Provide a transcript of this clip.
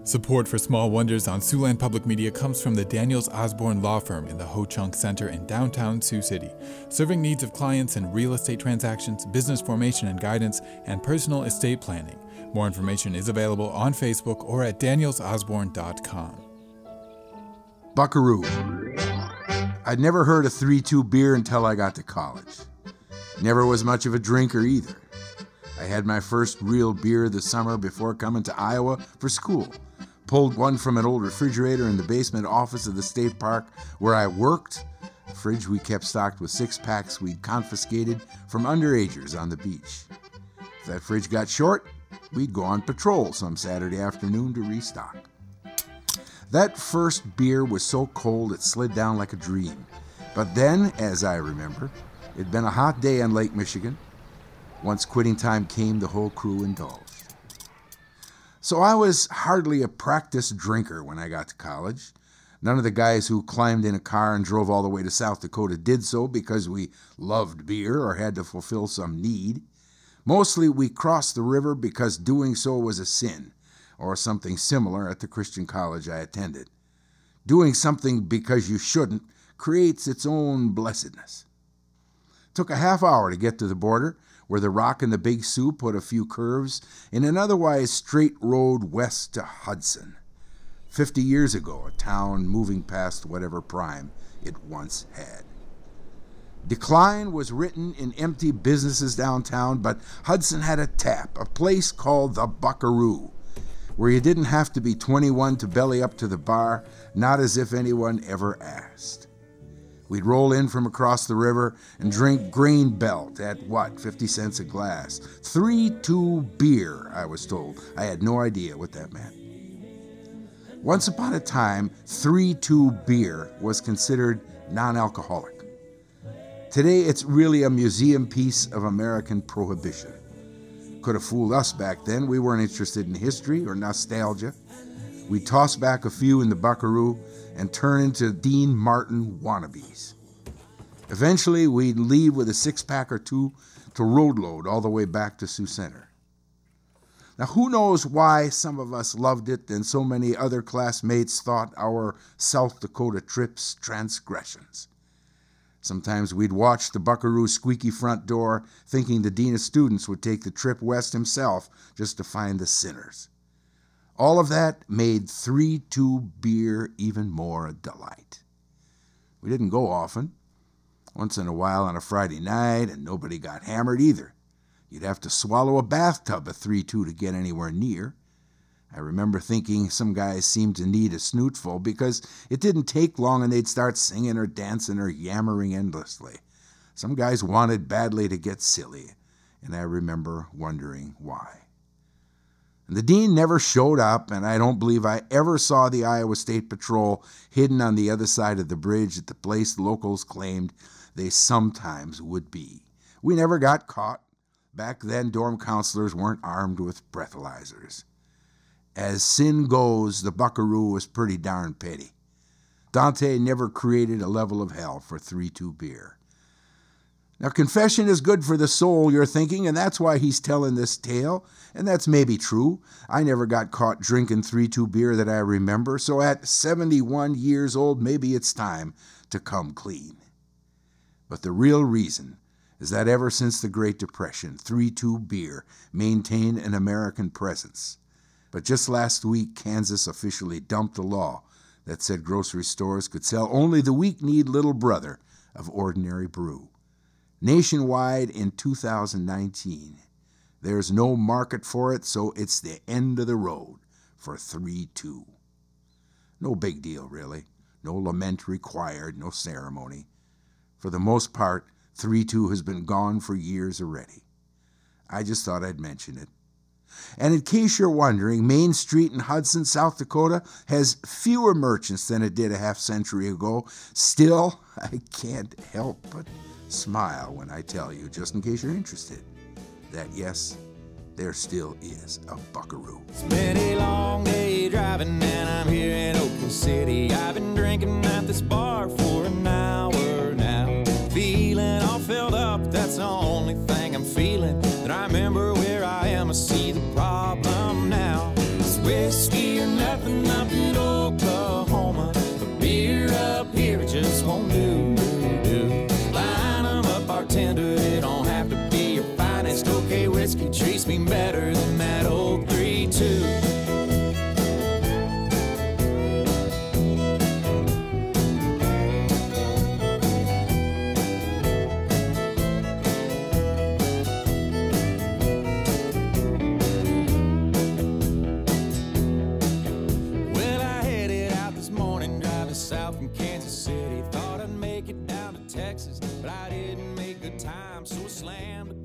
Support for Small Wonders on Siouxland Public Media comes from the Daniels Osborne Law Firm in the Ho-Chunk Center in downtown Sioux City, serving needs of clients in real estate transactions, business formation and guidance, and personal estate planning. More information is available on Facebook or at danielsosborne.com. Buckaroo. I'd never heard of 3-2 beer until I got to college. Never was much of a drinker either. I had my first real beer the summer before coming to Iowa for school. Pulled one from an old refrigerator in the basement office of the state park where I worked. A fridge we kept stocked with 6-packs we'd confiscated from underagers on the beach. If that fridge got short, we'd go on patrol some Saturday afternoon to restock. That first beer was so cold it slid down like a dream. But then, as I remember, it'd been a hot day on Lake Michigan. Once quitting time came, the whole crew indulged. So I was hardly a practiced drinker when I got to college. None of the guys who climbed in a car and drove all the way to South Dakota did so because we loved beer or had to fulfill some need. Mostly we crossed the river because doing so was a sin, or something similar at the Christian college I attended. Doing something because you shouldn't creates its own blessedness. It took a half hour to get to the border, where the Rock and the Big Sioux put a few curves in an otherwise straight road west to Hudson. 50 years ago, a town moving past whatever prime it once had. Decline was written in empty businesses downtown, but Hudson had a tap, a place called the Buckaroo, where you didn't have to be 21 to belly up to the bar, not as if anyone ever asked. We'd roll in from across the river and drink Grain Belt at, 50 cents a glass. 3-2 beer, I was told. I had no idea what that meant. Once upon a time, 3-2 beer was considered non-alcoholic. Today, it's really a museum piece of American prohibition. Could have fooled us back then. We weren't interested in history or nostalgia. We'd toss back a few in the Buckaroo and turn into Dean Martin wannabes. Eventually, we'd leave with a 6-pack or 2 to road load all the way back to Sioux Center. Now, who knows why some of us loved it and so many other classmates thought our South Dakota trips transgressions. Sometimes we'd watch the Buckaroo's squeaky front door, thinking the dean of students would take the trip west himself just to find the sinners. All of that made 3-2 beer even more a delight. We didn't go often. Once in a while on a Friday night, and nobody got hammered either. You'd have to swallow a bathtub of 3-2 to get anywhere near. I remember thinking some guys seemed to need a snootful because it didn't take long and they'd start singing or dancing or yammering endlessly. Some guys wanted badly to get silly, and I remember wondering why. And the dean never showed up, and I don't believe I ever saw the Iowa State Patrol hidden on the other side of the bridge at the place locals claimed they sometimes would be. We never got caught. Back then, dorm counselors weren't armed with breathalyzers. As sin goes, the Buckaroo was pretty darn petty. Dante never created a level of hell for 3-2 beer. Now, confession is good for the soul, you're thinking, and that's why he's telling this tale. And that's maybe true. I never got caught drinking 3-2 beer that I remember, so at 71 years old, maybe it's time to come clean. But the real reason is that ever since the Great Depression, 3-2 beer maintained an American presence. But just last week, Kansas officially dumped a law that said grocery stores could sell only the weak-kneed little brother of ordinary brew. Nationwide in 2019, there's no market for it, so it's the end of the road for 3-2. No big deal, really. No lament required, no ceremony. For the most part, 3-2 has been gone for years already. I just thought I'd mention it. And in case you're wondering, Main Street in Hudson, South Dakota, has fewer merchants than it did a half-century ago. Still, I can't help but smile when I tell you, just in case you're interested, that yes, there still is a Buckaroo. It's been a long day driving and I'm here in Oakland City. I've been drinking at this bar for an hour now. Feeling all filled up, that's the only thing I'm feeling. Then I remember where I am, I see the problem now. It's West whiskey or nothing up in Oklahoma. But beer up here, it just won't do. Line 'em up, bartender, it don't have to be your finest. Okay, whiskey treats me better than that old 3-2. South from Kansas City, thought I'd make it down to Texas, but I didn't make good time, so I slammed